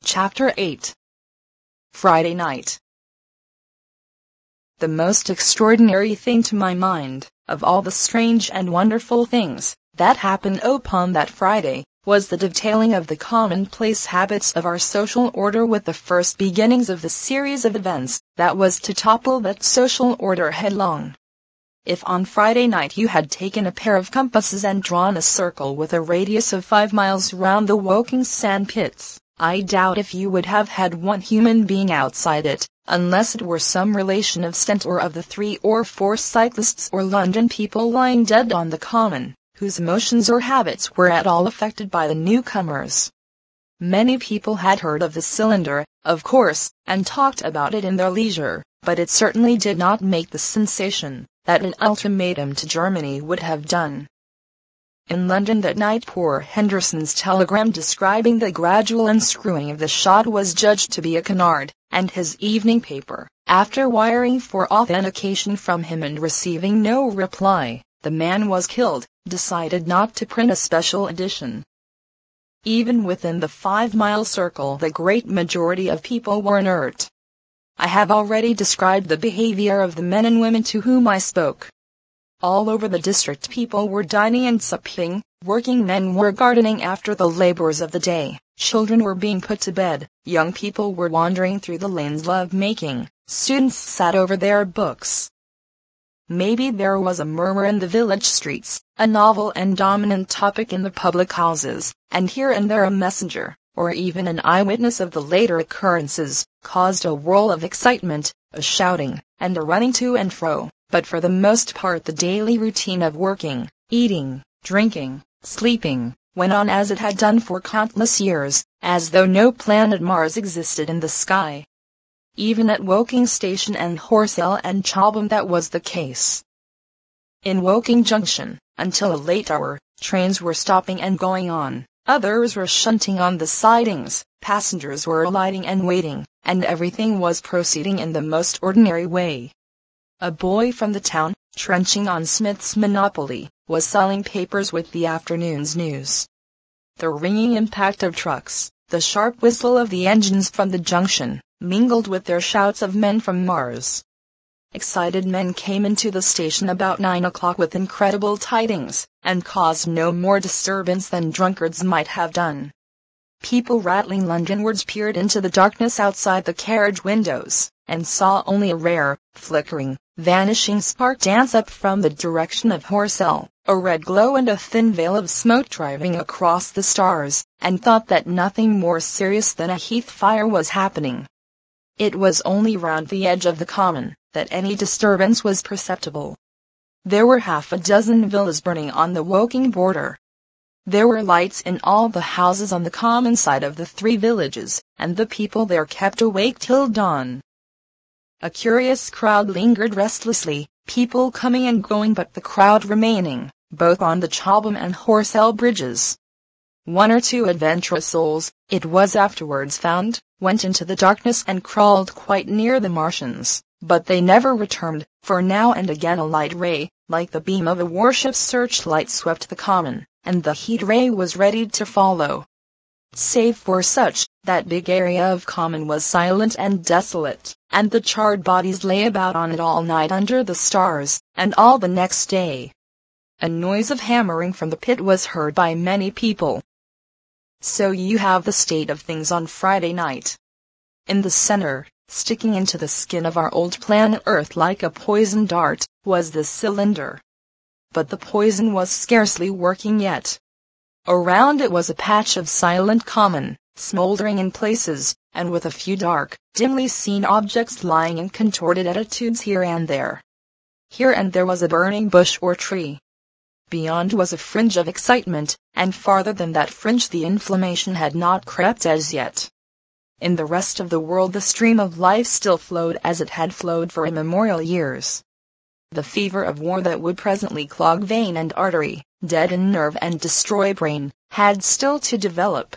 Chapter 8. Friday Night. The most extraordinary thing to my mind, of all the strange and wonderful things that happened upon that Friday, was the detailing of the commonplace habits of our social order with the first beginnings of the series of events that was to topple that social order headlong. If on Friday night you had taken a pair of compasses and drawn a circle with a radius of 5 miles round the Woking sand pits, I doubt if you would have had one human being outside it, unless it were some relation of Stent or of the 3 or 4 cyclists or London people lying dead on the common, whose emotions or habits were at all affected by the newcomers. Many people had heard of the cylinder, of course, and talked about it in their leisure, but it certainly did not make the sensation that an ultimatum to Germany would have done. In London that night poor Henderson's telegram describing the gradual unscrewing of the shot was judged to be a canard, and his evening paper, after wiring for authentication from him and receiving no reply, "The man was killed," decided not to print a special edition. Even within the 5-mile circle the great majority of people were inert. I have already described the behavior of the men and women to whom I spoke. All over the district people were dining and supping, working men were gardening after the labors of the day, children were being put to bed, young people were wandering through the lanes love-making, students sat over their books. Maybe there was a murmur in the village streets, a novel and dominant topic in the public houses, and here and there a messenger, or even an eyewitness of the later occurrences, caused a whirl of excitement, a shouting, and a running to and fro. But for the most part the daily routine of working, eating, drinking, sleeping, went on as it had done for countless years, as though no planet Mars existed in the sky. Even at Woking Station and Horsell and Chobham that was the case. In Woking Junction, until a late hour, trains were stopping and going on, others were shunting on the sidings, passengers were alighting and waiting, and everything was proceeding in the most ordinary way. A boy from the town, trenching on Smith's Monopoly, was selling papers with the afternoon's news. The ringing impact of trucks, the sharp whistle of the engines from the junction, mingled with their shouts of men from Mars. Excited men came into the station about 9 o'clock with incredible tidings, and caused no more disturbance than drunkards might have done. People rattling Londonwards peered into the darkness outside the carriage windows, and saw only a rare, flickering, vanishing spark dance up from the direction of Horsell, a red glow and a thin veil of smoke driving across the stars, and thought that nothing more serious than a heath fire was happening. It was only round the edge of the common that any disturbance was perceptible. There were half a dozen villas burning on the Woking border. There were lights in all the houses on the common side of the 3 villages, and the people there kept awake till dawn. A curious crowd lingered restlessly, people coming and going but the crowd remaining, both on the Chobham and Horsell bridges. 1 or 2 adventurous souls, it was afterwards found, went into the darkness and crawled quite near the Martians, but they never returned, for now and again a light ray, like the beam of a warship's searchlight, swept the common, and the heat ray was ready to follow. Save for such, that big area of common was silent and desolate, and the charred bodies lay about on it all night under the stars, and all the next day. A noise of hammering from the pit was heard by many people. So you have the state of things on Friday night. In the center, sticking into the skin of our old planet Earth like a poison dart, was the cylinder. But the poison was scarcely working yet. Around it was a patch of silent common, smoldering in places, and with a few dark, dimly seen objects lying in contorted attitudes here and there. Here and there was a burning bush or tree. Beyond was a fringe of excitement, and farther than that fringe the inflammation had not crept as yet. In the rest of the world the stream of life still flowed as it had flowed for immemorial years. The fever of war that would presently clog vein and artery, deaden nerve and destroy brain, had still to develop.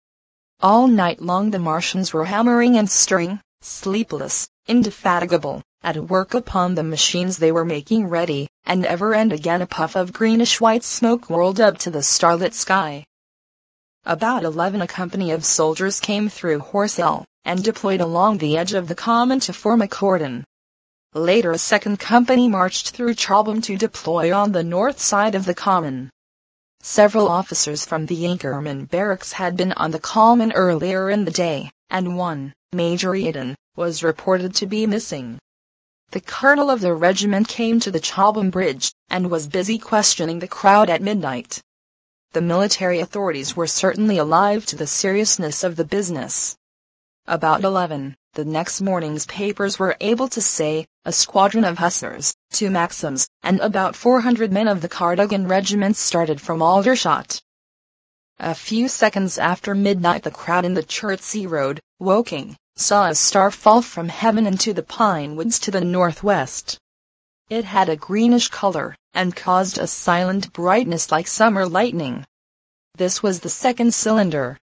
All night long the Martians were hammering and stirring, sleepless, indefatigable, at work upon the machines they were making ready, and ever and again a puff of greenish-white smoke whirled up to the starlit sky. About 11 a company of soldiers came through Horsell, and deployed along the edge of the common to form a cordon. Later a second company marched through Chobham to deploy on the north side of the common. Several officers from the Inkerman barracks had been on the common earlier in the day, and one, Major Eden, was reported to be missing. The colonel of the regiment came to the Chobham Bridge, and was busy questioning the crowd at midnight. The military authorities were certainly alive to the seriousness of the business. About 11, the next morning's papers were able to say, a squadron of hussars, 2 Maxims, and about 400 men of the Cardigan regiment started from Aldershot. A few seconds after midnight the crowd in the Chertsey Road, Woking, saw a star fall from heaven into the pine woods to the northwest. It had a greenish color, and caused a silent brightness like summer lightning. This was the second cylinder,